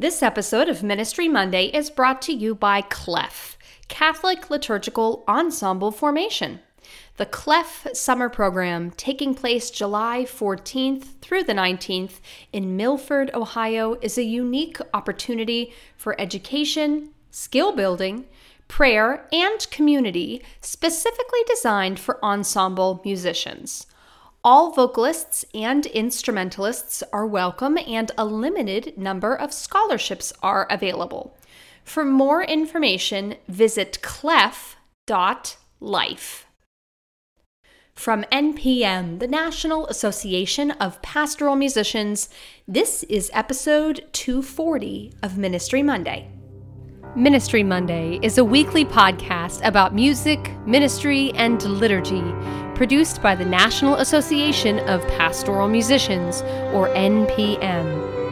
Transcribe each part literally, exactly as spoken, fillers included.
This episode of Ministry Monday is brought to you by C L E F, Catholic Liturgical Ensemble Formation. The C L E F summer program, taking place July fourteenth through the nineteenth in Milford, Ohio, is a unique opportunity for education, skill building, prayer, and community specifically designed for ensemble musicians. All vocalists and instrumentalists are welcome, and a limited number of scholarships are available. For more information, visit clef dot life. From N P M, the National Association of Pastoral Musicians, this is episode two forty of Ministry Monday. Ministry Monday is a weekly podcast about music, ministry, and liturgy, produced by the National Association of Pastoral Musicians, or N P M.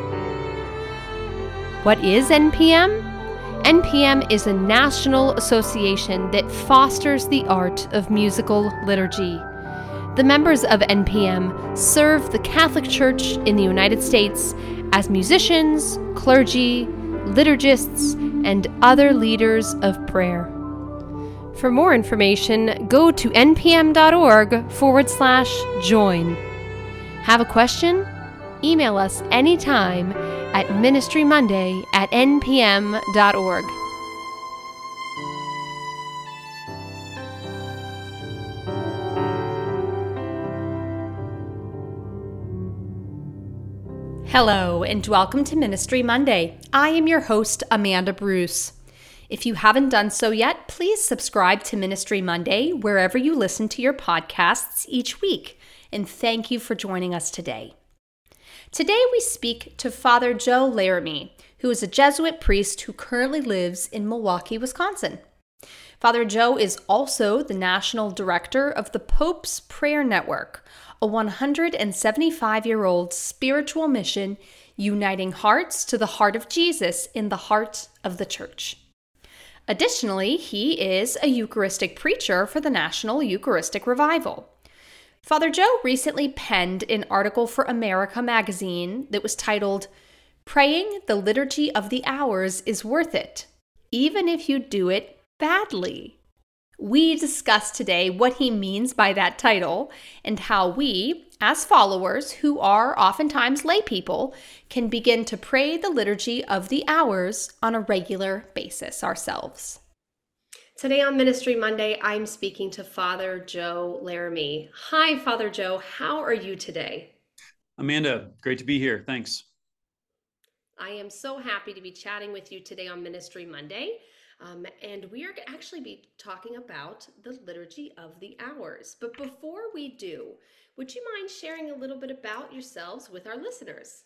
What is N P M? N P M is a national association that fosters the art of musical liturgy. The members of N P M serve the Catholic Church in the United States as musicians, clergy, liturgists, and other leaders of prayer. For more information, go to npm.org forward slash join. Have a question? Email us anytime at ministrymonday at npm.org. Hello, and welcome to Ministry Monday. I am your host, Amanda Bruce. If you haven't done so yet, please subscribe to Ministry Monday wherever you listen to your podcasts each week, and thank you for joining us today. Today we speak to Father Joe Laramie, who is a Jesuit priest who currently lives in Milwaukee, Wisconsin. Father Joe is also the National Director of the Pope's Prayer Network, a one hundred seventy-five-year-old spiritual mission uniting hearts to the heart of Jesus in the heart of the Church. Additionally, he is a Eucharistic preacher for the National Eucharistic Revival. Father Joe recently penned an article for America magazine that was titled, "Praying the Liturgy of the Hours is Worth It, Even if You Do It Badly." We discuss today what he means by that title and how we, as followers who are oftentimes lay people, can begin to pray the liturgy of the hours on a regular basis ourselves. Today on Ministry Monday, I'm speaking to Father Joe Laramie. Hi, Father Joe. How are you today? Amanda, great to be here. Thanks. I am so happy to be chatting with you today on Ministry Monday. Um, and we are actually be talking about the Liturgy of the Hours. But before we do, would you mind sharing a little bit about yourselves with our listeners?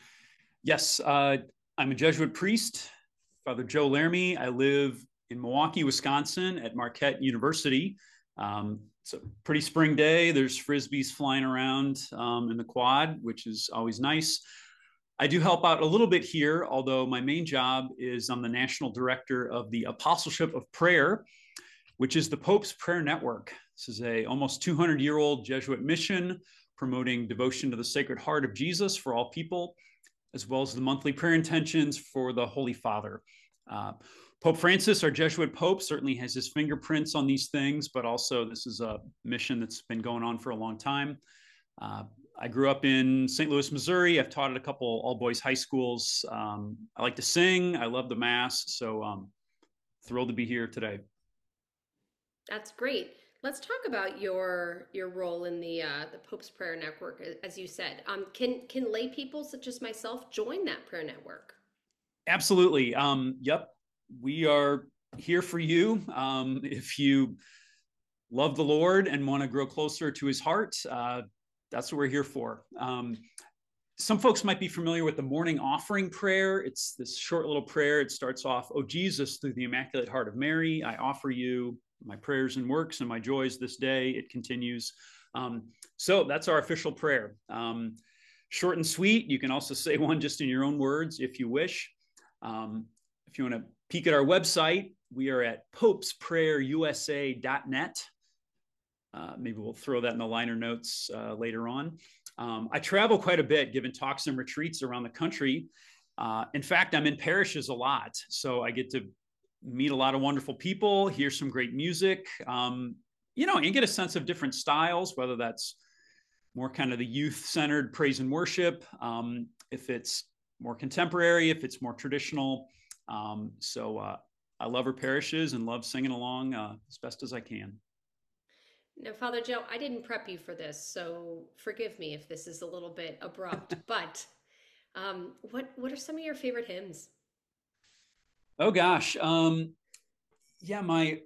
Yes, uh, I'm a Jesuit priest, Father Joe Laramie. I live in Milwaukee, Wisconsin at Marquette University. Um, it's a pretty spring day. There's Frisbees flying around um, in the quad, which is always nice. I do help out a little bit here, although my main job is I'm the National Director of the Apostleship of Prayer, which is the Pope's Prayer Network. This is a almost two hundred year old Jesuit mission promoting devotion to the Sacred Heart of Jesus for all people, as well as the monthly prayer intentions for the Holy Father. Uh, Pope Francis, our Jesuit Pope, certainly has his fingerprints on these things, but also this is a mission that's been going on for a long time. Uh, I grew up in Saint Louis, Missouri. I've taught at a couple all-boys high schools. Um, I like to sing. I love the Mass. So um, thrilled to be here today. That's great. Let's talk about your your role in the uh, the Pope's Prayer Network, as you said. Um, can can lay people such as myself join that prayer network? Absolutely. Um, yep. We are here for you. Um, if you love the Lord and want to grow closer to his heart, uh, that's what we're here for. Um, some folks might be familiar with the morning offering prayer. It's this short little prayer. It starts off, "O Jesus, through the Immaculate Heart of Mary, I offer you my prayers and works and my joys this day." It continues. Um, so that's our official prayer. Um, short and sweet. You can also say one just in your own words if you wish. Um, if you want to peek at our website, we are at popes prayer u s a dot net. Uh, maybe we'll throw that in the liner notes uh, later on. Um, I travel quite a bit, giving talks and retreats around the country. Uh, in fact, I'm in parishes a lot, so I get to meet a lot of wonderful people, hear some great music, um, you know, and get a sense of different styles, whether that's more kind of the youth-centered praise and worship, um, if it's more contemporary, if it's more traditional. Um, so uh, I love our parishes and love singing along uh, as best as I can. Now, Father Joe, I didn't prep you for this, so forgive me if this is a little bit abrupt, but um, what what are some of your favorite hymns? Oh gosh, um, yeah, my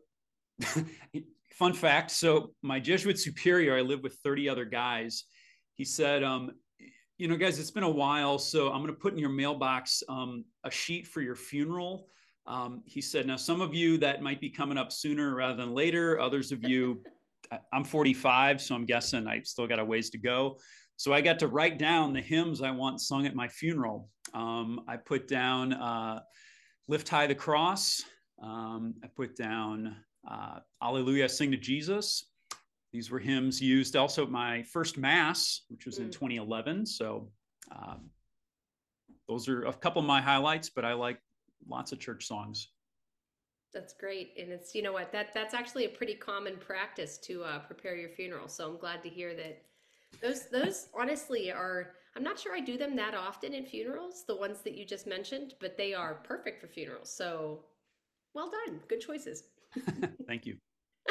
fun fact. So my Jesuit superior, I live with thirty other guys. He said, um, you know, guys, it's been a while, so I'm going to put in your mailbox um, a sheet for your funeral. Um, he said, now some of you that might be coming up sooner rather than later. Others of you, I'm forty-five, so I'm guessing I still got a ways to go. So I got to write down the hymns I want sung at my funeral. Um, I put down uh, Lift High the Cross. Um, I put down uh, Alleluia, Sing to Jesus. These were hymns used also at my first Mass, which was in mm. twenty eleven. So um, those are a couple of my highlights, but I like lots of church songs. That's great. And it's, you know what, that that's actually a pretty common practice to uh, prepare your funeral. So I'm glad to hear that those, those honestly are, I'm not sure I do them that often in funerals, the ones that you just mentioned, but they are perfect for funerals. So well done. Good choices. Thank you.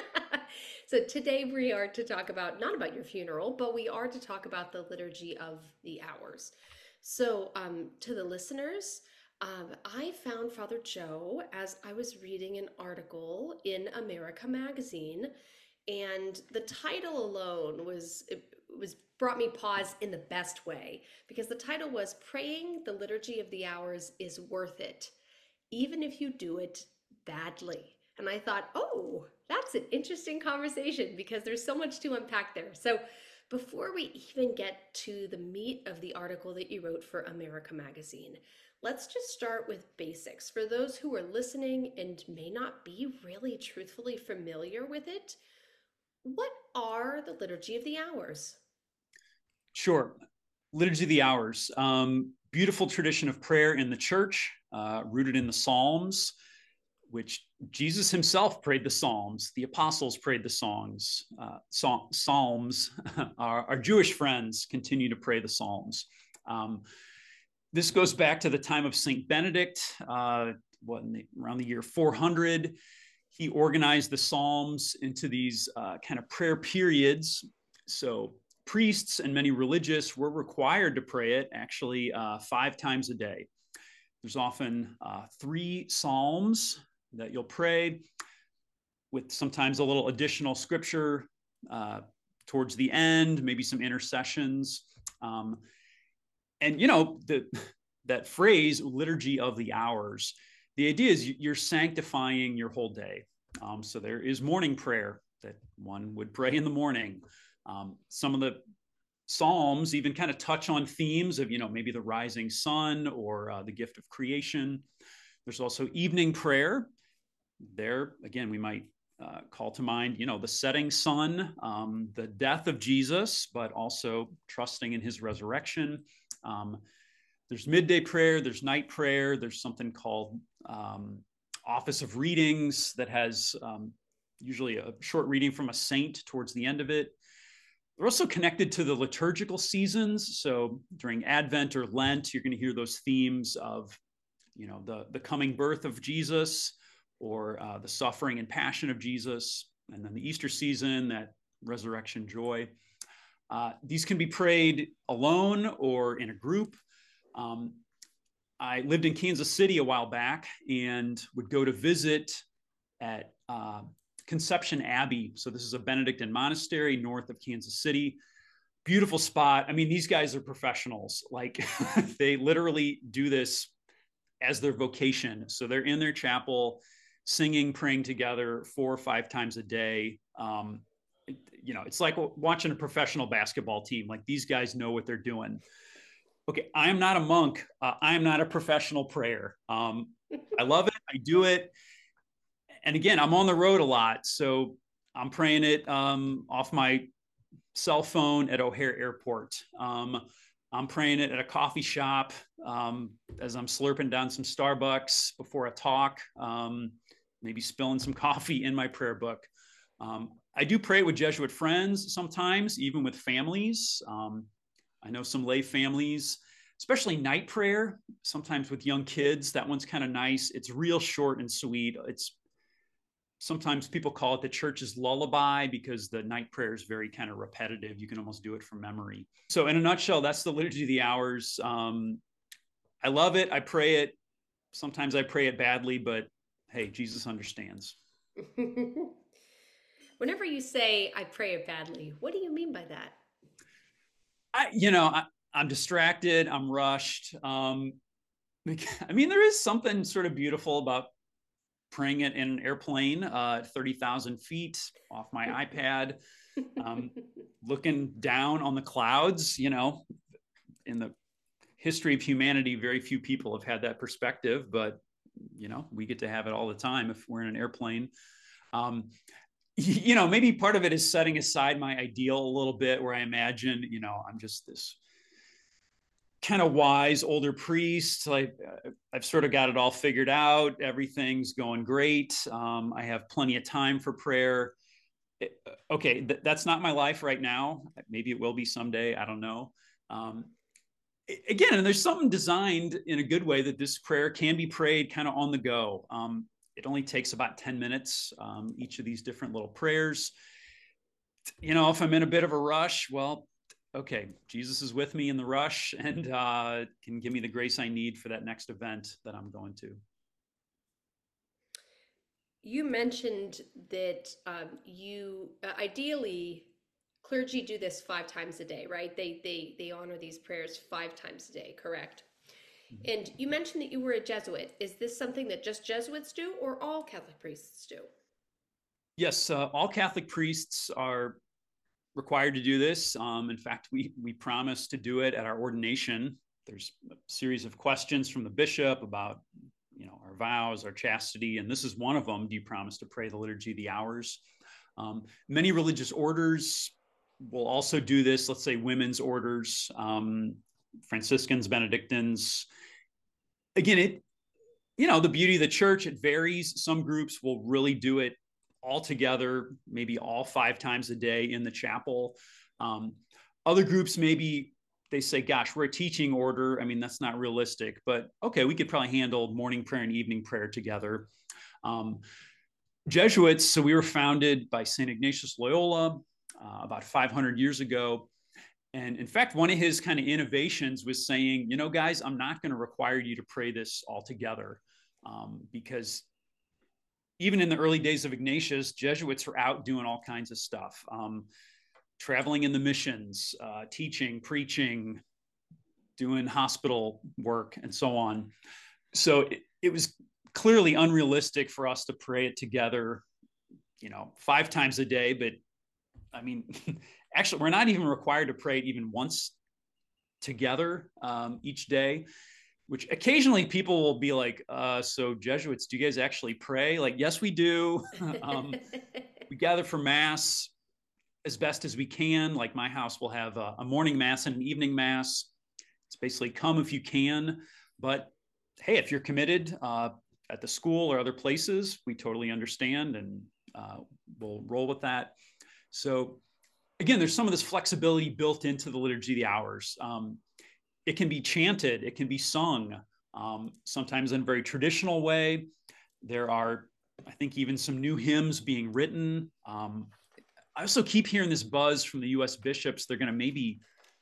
So today we are to talk about, not about your funeral, but we are to talk about the Liturgy of the Hours. So um, to the listeners, um, I found Father Joe as I was reading an article in America Magazine, and the title alone was, it was brought me pause in the best way, because the title was Praying the Liturgy of the Hours is Worth It, even if you do it badly. And I thought, oh, that's an interesting conversation because there's so much to unpack there. So before we even get to the meat of the article that you wrote for America Magazine, let's just start with basics. For those who are listening and may not be really truthfully familiar with it, what are the Liturgy of the Hours? Sure. Liturgy of the Hours, um, beautiful tradition of prayer in the church, uh, rooted in the Psalms, which Jesus himself prayed the Psalms. The apostles prayed the songs. Uh, Psalms, our, our Jewish friends continue to pray the Psalms. Um, this goes back to the time of Saint Benedict, uh, what, the, around the year four hundred. He organized the Psalms into these uh, kind of prayer periods. So priests and many religious were required to pray it actually uh, five times a day. There's often uh, three Psalms that you'll pray with sometimes a little additional scripture uh, towards the end, maybe some intercessions. Um, and, you know, the, that phrase, Liturgy of the Hours, the idea is you're sanctifying your whole day. Um, so there is morning prayer that one would pray in the morning. Um, some of the Psalms even kind of touch on themes of, you know, maybe the rising sun or uh, the gift of creation. There's also evening prayer. There, again, we might uh, call to mind, you know, the setting sun, um, the death of Jesus, but also trusting in his resurrection. Um, there's midday prayer, there's night prayer, there's something called um, Office of Readings that has um, usually a short reading from a saint towards the end of it. They're also connected to the liturgical seasons. So during Advent or Lent, you're going to hear those themes of, you know, the, the coming birth of Jesus, or uh, the suffering and passion of Jesus, and then the Easter season, that resurrection joy. Uh, these can be prayed alone or in a group. Um, I lived in Kansas City a while back and would go to visit at uh, Conception Abbey. So this is a Benedictine monastery north of Kansas City. Beautiful spot. I mean, these guys are professionals. Like they literally do this as their vocation. So they're in their chapel, singing, praying together four or five times a day. Um, it, you know, it's like watching a professional basketball team. Like these guys know what they're doing. Okay, I am not a monk. Uh, I am not a professional prayer. Um, I love it. I do it. And again, I'm on the road a lot. So I'm praying it um, off my cell phone at O'Hare Airport. Um, I'm praying it at a coffee shop um, as I'm slurping down some Starbucks before a talk, um, maybe spilling some coffee in my prayer book. Um, I do pray with Jesuit friends sometimes, even with families. Um, I know some lay families, especially night prayer, sometimes with young kids. That one's kind of nice. It's real short and sweet. It's sometimes people call it the church's lullaby because the night prayer is very kind of repetitive. You can almost do it from memory. So in a nutshell, that's the Liturgy of the Hours. Um, I love it. I pray it. Sometimes I pray it badly, but hey, Jesus understands. Whenever you say I pray it badly, what do you mean by that? I, you know, I, I'm distracted. I'm rushed. Um, I mean, there is something sort of beautiful about praying it in an airplane uh, at thirty thousand feet off my iPad, um, looking down on the clouds. You know, in the history of humanity, very few people have had that perspective, but, you know, we get to have it all the time if we're in an airplane. Um, you know, maybe part of it is setting aside my ideal a little bit, where I imagine, you know, I'm just this kind of wise older priest. Like I've sort of got it all figured out. Everything's going great. Um, I have plenty of time for prayer. It, okay, th- that's not my life right now. Maybe it will be someday. I don't know. Um, again, and there's something designed in a good way that this prayer can be prayed kind of on the go. Um, it only takes about ten minutes, um, each of these different little prayers. You know, if I'm in a bit of a rush, well, okay, Jesus is with me in the rush and uh, can give me the grace I need for that next event that I'm going to. You mentioned that um, you uh, ideally clergy do this five times a day, right? They they they honor these prayers five times a day, correct? Mm-hmm. And you mentioned that you were a Jesuit. Is this something that just Jesuits do, or all Catholic priests do? Yes, uh, all Catholic priests are required to do this. Um, in fact, we we promise to do it at our ordination. There's a series of questions from the bishop about, you know, our vows, our chastity, and this is one of them. Do you promise to pray the Liturgy of the Hours? Um, many religious orders will also do this. Let's say women's orders, um, Franciscans, Benedictines. Again, it, you know, the beauty of the church, it varies. Some groups will really do it all together, maybe all five times a day in the chapel. Um, other groups, maybe they say, gosh, we're a teaching order. I mean, that's not realistic, but okay, we could probably handle morning prayer and evening prayer together. Um, Jesuits, so we were founded by Saint Ignatius Loyola uh, about five hundred years ago. And in fact, one of his kind of innovations was saying, you know, guys, I'm not going to require you to pray this all together, um, because even in the early days of Ignatius, Jesuits were out doing all kinds of stuff, um, traveling in the missions, uh, teaching, preaching, doing hospital work, and so on. So it, it was clearly unrealistic for us to pray it together, you know, five times a day. But I mean, actually, we're not even required to pray it even once together um, each day, which occasionally people will be like, uh, so Jesuits, do you guys actually pray? Like, yes, we do. um, we gather for Mass as best as we can. Like my house will have a, a morning Mass and an evening Mass. It's basically come if you can. But hey, if you're committed uh, at the school or other places, we totally understand and uh, we'll roll with that. So again, there's some of this flexibility built into the Liturgy of the Hours. Um, it can be chanted, it can be sung, um, sometimes in a very traditional way. There are, I think, even some new hymns being written. Um, I also keep hearing this buzz from the U S bishops. They're going to maybe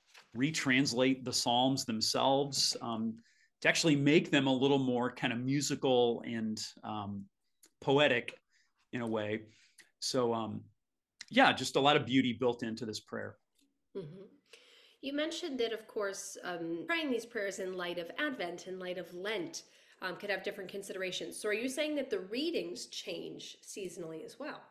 retranslate the Psalms themselves um, to actually make them a little more kind of musical and um, poetic in a way. So, um, yeah, just a lot of beauty built into this prayer. Mm-hmm. You mentioned that, of course, um, praying these prayers in light of Advent, in light of Lent, um, could have different considerations. So are you saying that the readings change seasonally as well?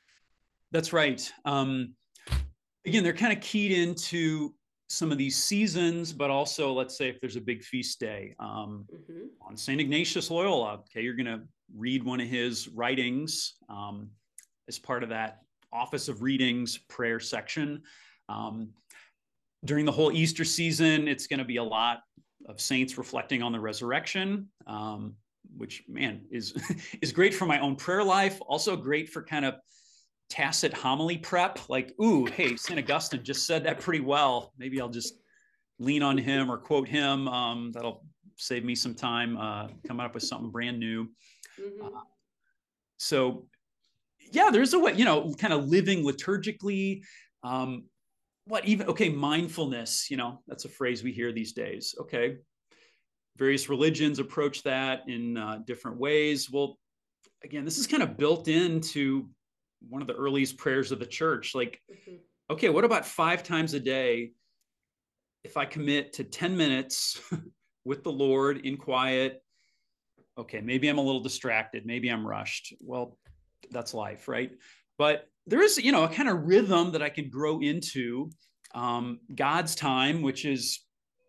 That's right. Um, again, they're kind of keyed into some of these seasons, but also, let's say if there's a big feast day um, mm-hmm. on Saint Ignatius Loyola, okay, you're going to read one of his writings um, as part of that Office of Readings prayer section. Um, during the whole Easter season, it's going to be a lot of saints reflecting on the resurrection, um, which, man, is is great for my own prayer life. Also great for kind of tacit homily prep. Like, ooh, hey, Saint Augustine just said that pretty well. Maybe I'll just lean on him or quote him. Um, that'll save me some time uh, coming up with something brand new. Mm-hmm. Uh, so, yeah, there's a way, you know, kind of living liturgically. Um, what even, okay, mindfulness, you know, that's a phrase we hear these days. Okay. Various religions approach that in uh, different ways. Well, again, this is kind of built into one of the earliest prayers of the church. Like, mm-hmm. okay, what about five times a day? If I commit to ten minutes with the Lord in quiet, okay, maybe I'm a little distracted. Maybe I'm rushed. Well, that's life, right? But there is, you know, a kind of rhythm that I can grow into. Um, God's time, which is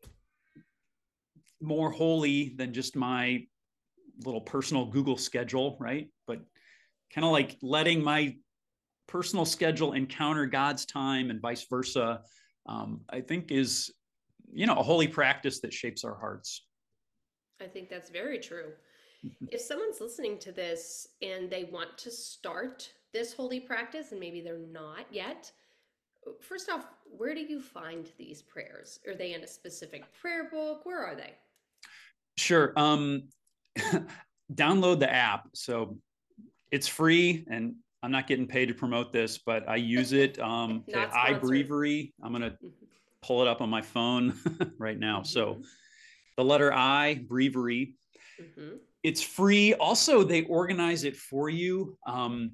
more holy than just my little personal Google schedule, right? But kind of like letting my personal schedule encounter God's time and vice versa, um, I think is, you know, a holy practice that shapes our hearts. I think that's very true. If someone's listening to this and they want to start this holy practice and maybe they're not yet, first off, where do you find these prayers? Are they in a specific prayer book? Where are they? Sure. Um, download the app. So it's free, and I'm not getting paid to promote this, but I use it. Um, okay, iBreviary. I'm going to pull it up on my phone right now. Mm-hmm. So the letter I, Breviary. Mm-hmm. It's free. Also, they organize it for you. Um,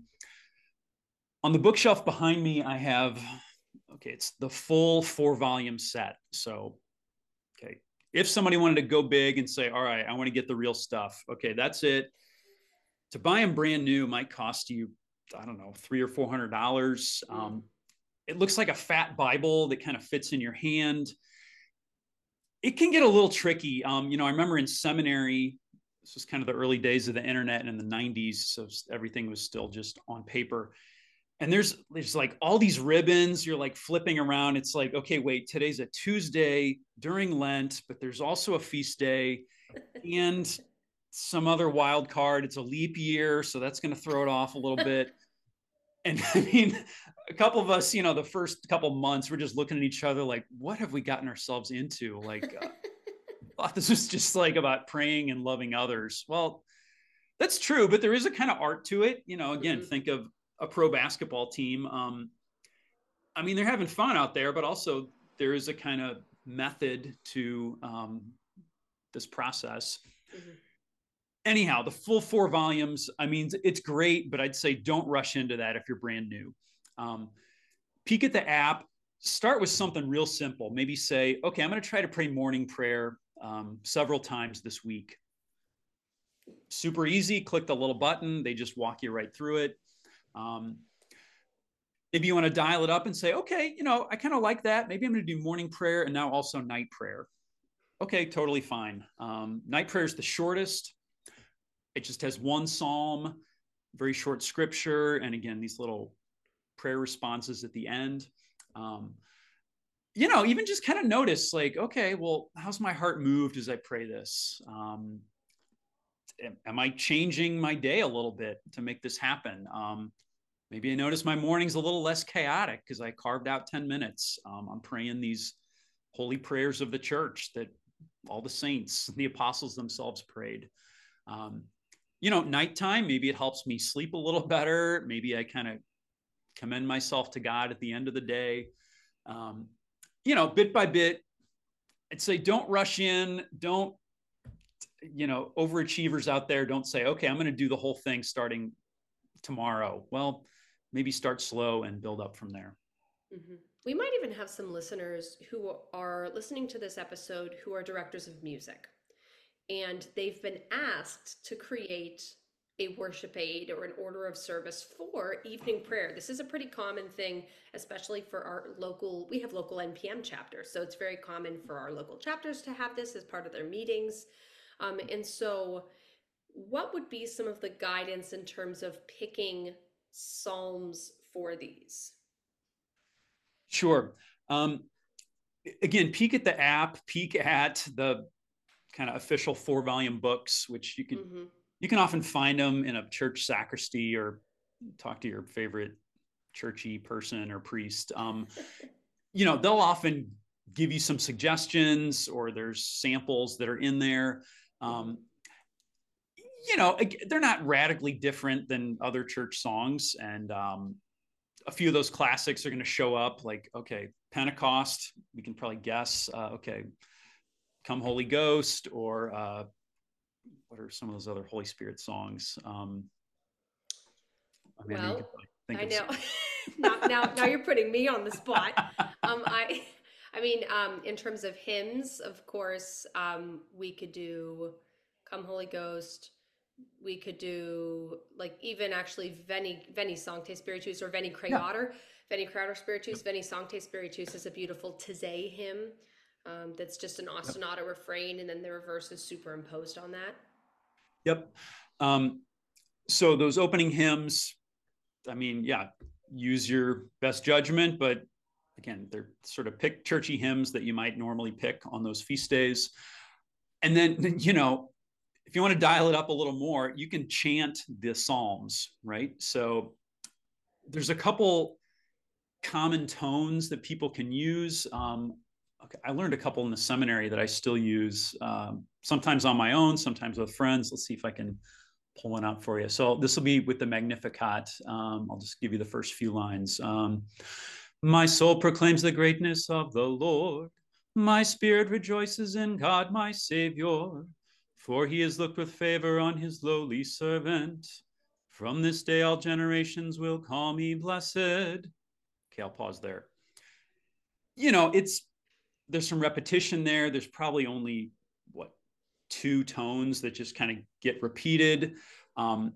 on the bookshelf behind me, I have, okay, it's the full four volume set. So, okay, if somebody wanted to go big and say, all right, I want to get the real stuff. Okay, that's it. To buy them brand new might cost you, I don't know, three or four hundred dollars. Mm. Um, it looks like a fat Bible that kind of fits in your hand. It can get a little tricky. Um, you know, I remember in seminary, this was kind of the early days of the internet and in the nineties. So everything was still just on paper. And there's, there's like all these ribbons, you're like flipping around. It's like, okay, wait, today's a Tuesday during Lent, but there's also a feast day and some other wild card. It's a leap year, so that's going to throw it off a little bit. And I mean, a couple of us, you know, the first couple of months, we're just looking at each other like, what have we gotten ourselves into? Like, uh, thought this was just like about praying and loving others. Well, that's true, but there is a kind of art to it. You know, again, mm-hmm. think of a pro basketball team. Um, I mean, they're having fun out there, but also there is a kind of method to um, this process. Mm-hmm. Anyhow, the full four volumes, I mean, it's great, but I'd say don't rush into that if you're brand new. Um, peek at the app, start with something real simple. Maybe say, okay, I'm going to try to pray morning prayer um, several times this week. Super easy. Click the little button. They just walk you right through it. Um, maybe you want to dial it up and say, okay, you know, I kind of like that. Maybe I'm going to do morning prayer and now also night prayer. Okay, totally fine. Um, night prayer is the shortest. It just has one psalm, very short scripture, and again, these little prayer responses at the end. Um, you know, even just kind of notice like, okay, well, how's my heart moved as I pray this? Um, am I changing my day a little bit to make this happen? Um, maybe I notice my morning's a little less chaotic because I carved out ten minutes. Um, I'm praying these holy prayers of the church that all the saints, the apostles themselves prayed. Um, you know, nighttime, maybe it helps me sleep a little better. Maybe I kind of commend myself to God at the end of the day. Um, you know, bit by bit, I'd say don't rush in. Don't, you know, overachievers out there, don't say, okay, I'm going to do the whole thing starting tomorrow. Well, maybe start slow and build up from there. Mm-hmm. We might even have some listeners who are listening to this episode who are directors of music. And they've been asked to create a worship aid or an order of service for evening prayer. This is a pretty common thing, especially for our local, we have local N P M chapters. So it's very common for our local chapters to have this as part of their meetings. Um, and so what would be some of the guidance in terms of picking psalms for these? Sure. Um, again, peek at the app, peek at the kind of official four volume books, which you can, mm-hmm. you can often find them in a church sacristy, or talk to your favorite churchy person or priest. Um, you know, they'll often give you some suggestions, or there's samples that are in there. Um, you know, they're not radically different than other church songs. And um, a few of those classics are going to show up, like, okay, Pentecost, we can probably guess, uh, okay, Come Holy Ghost, or uh, what are some of those other Holy Spirit songs? Um, Amanda, well, think I know. now, now, now you're putting me on the spot. Um, I, I mean, um, in terms of hymns, of course, um, we could do Come Holy Ghost. We could do, like, even actually Veni Veni Sancte Spiritus, or Veni Creator. Yeah. Veni Creator Spiritus, yep. Veni Sancte Spiritus is a beautiful Taizé hymn. Um, that's just an ostinato yep. refrain, and then there are verses superimposed on that. Yep. Um, so those opening hymns, I mean, yeah, use your best judgment, but again, they're sort of pick churchy hymns that you might normally pick on those feast days. And then, you know, if you want to dial it up a little more, you can chant the Psalms, right? So there's a couple common tones that people can use. Um, okay, I learned a couple in the seminary that I still use, um, sometimes on my own, sometimes with friends. Let's see if I can pull one out for you. So this will be with the Magnificat. Um, I'll just give you the first few lines. Um, my soul proclaims the greatness of the Lord. My spirit rejoices in God, my Savior. For he has looked with favor on his lowly servant. From this day all generations will call me blessed. Okay, I'll pause there. You know, it's, there's some repetition there. There's probably only, what, two tones that just kind of get repeated. Um,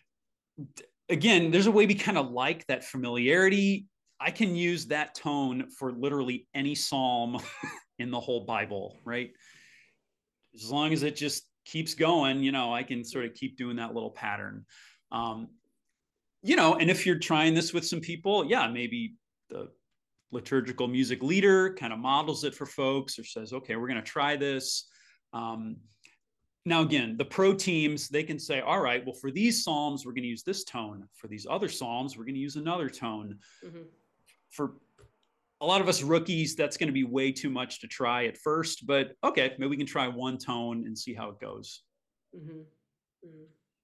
again, there's a way we kind of like that familiarity. I can use that tone for literally any psalm in the whole Bible, right? As long as it just keeps going, you know, I can sort of keep doing that little pattern. Um, you know, and if you're trying this with some people, yeah, maybe the liturgical music leader kind of models it for folks, or says, okay, we're going to try this. Um, now, again, the pro teams, they can say, all right, well, for these psalms, we're going to use this tone. For these other psalms, we're going to use another tone. Mm-hmm. For a lot of us rookies, that's going to be way too much to try at first, but okay, maybe we can try one tone and see how it goes. Mm-hmm. Mm-hmm.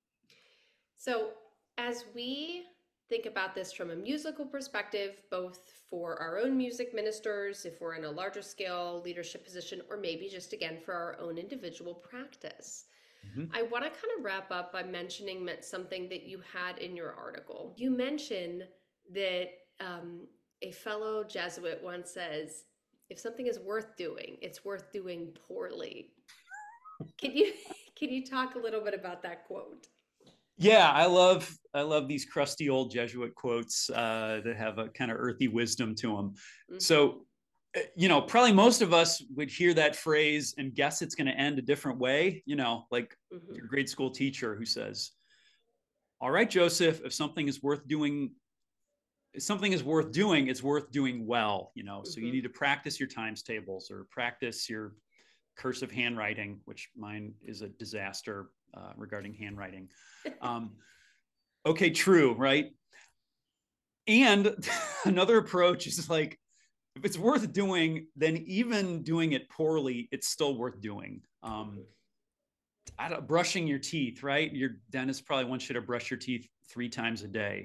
So as we think about this from a musical perspective, both for our own music ministers, if we're in a larger scale leadership position, or maybe just, again, for our own individual practice, mm-hmm. I want to kind of wrap up by mentioning something that you had in your article. You mentioned that um, a fellow Jesuit once says, if something is worth doing, it's worth doing poorly. Can you can you talk a little bit about that quote? Yeah, I love I love these crusty old Jesuit quotes uh, that have a kind of earthy wisdom to them. Mm-hmm. So, you know, probably most of us would hear that phrase and guess it's going to end a different way. You know, like mm-hmm. your grade school teacher who says, "All right, Joseph, if something is worth doing." If something is worth doing, it's worth doing well, you know, mm-hmm. so you need to practice your times tables, or practice your cursive handwriting, which mine is a disaster uh, regarding handwriting. Um, okay, true, right? And another approach is like, if it's worth doing, then even doing it poorly, it's still worth doing. Um, I don't, brushing your teeth, right? Your dentist probably wants you to brush your teeth three times a day.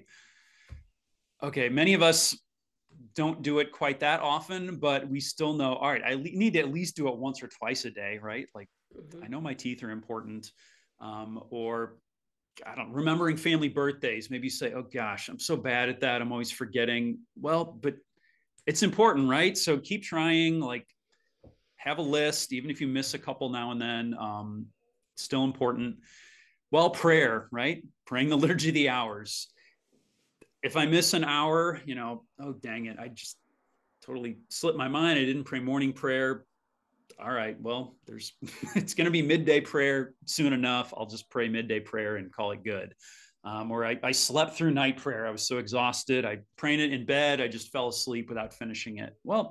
Okay, many of us don't do it quite that often, but we still know, all right, I le- need to at least do it once or twice a day, right? Like, mm-hmm. I know my teeth are important. Um, or, I don't remembering family birthdays. Maybe you say, oh gosh, I'm so bad at that. I'm always forgetting. Well, but it's important, right? So keep trying, like, have a list, even if you miss a couple now and then, um, still important. Well, prayer, right? Praying the Liturgy of the Hours. If I miss an hour, you know, oh, dang it, I just totally slipped my mind. I didn't pray morning prayer. All right, well, there's it's going to be midday prayer soon enough. I'll just pray midday prayer and call it good. Um, or I, I slept through night prayer. I was so exhausted. I prayed it in bed. I just fell asleep without finishing it. Well,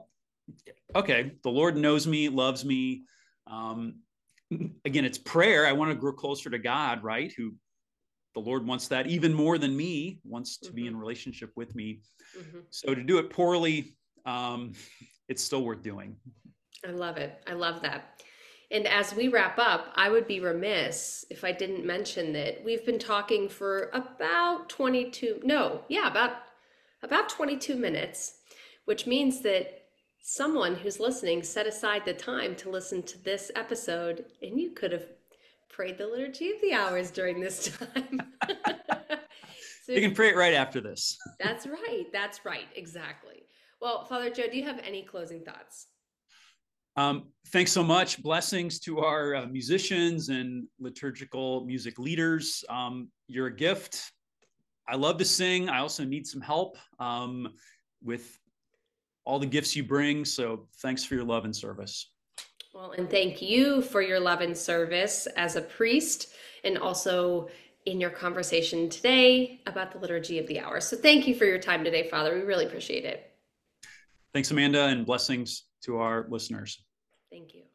okay, the Lord knows me, loves me. Um, again, it's prayer. I want to grow closer to God, right? Who the Lord wants that even more than me, wants to mm-hmm. be in relationship with me. Mm-hmm. So to do it poorly, um, it's still worth doing. I love it. I love that. And as we wrap up, I would be remiss if I didn't mention that we've been talking for about twenty-two, no, yeah, about, about twenty-two minutes, which means that someone who's listening set aside the time to listen to this episode, and you could have prayed the Liturgy of the Hours during this time. So you can pray it right after this. That's right. That's right. Exactly. Well, Father Joe, do you have any closing thoughts? Um, thanks so much. Blessings to our uh, musicians and liturgical music leaders. Um, you're a gift. I love to sing. I also need some help um, with all the gifts you bring. So thanks for your love and service. Well, and thank you for your love and service as a priest, and also in your conversation today about the Liturgy of the Hour. So thank you for your time today, Father. We really appreciate it. Thanks, Amanda, and blessings to our listeners. Thank you.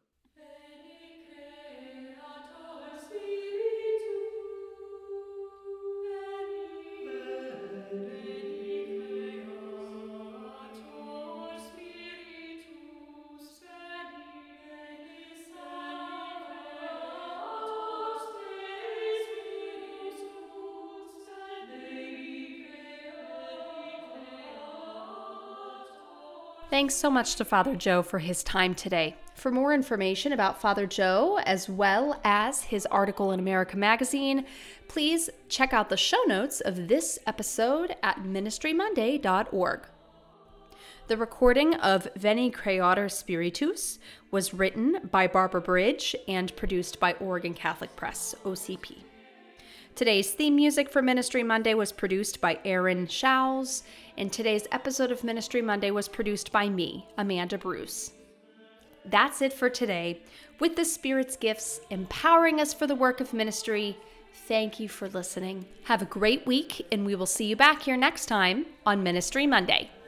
Thanks so much to Father Joe for his time today. For more information about Father Joe, as well as his article in America Magazine, please check out the show notes of this episode at ministry monday dot org. The recording of Veni Creator Spiritus was written by Barbara Bridge and produced by Oregon Catholic Press, O C P. Today's theme music for Ministry Monday was produced by Aaron Schauls, and today's episode of Ministry Monday was produced by me, Amanda Bruce. That's it for today. With the Spirit's gifts empowering us for the work of ministry, thank you for listening. Have a great week, and we will see you back here next time on Ministry Monday.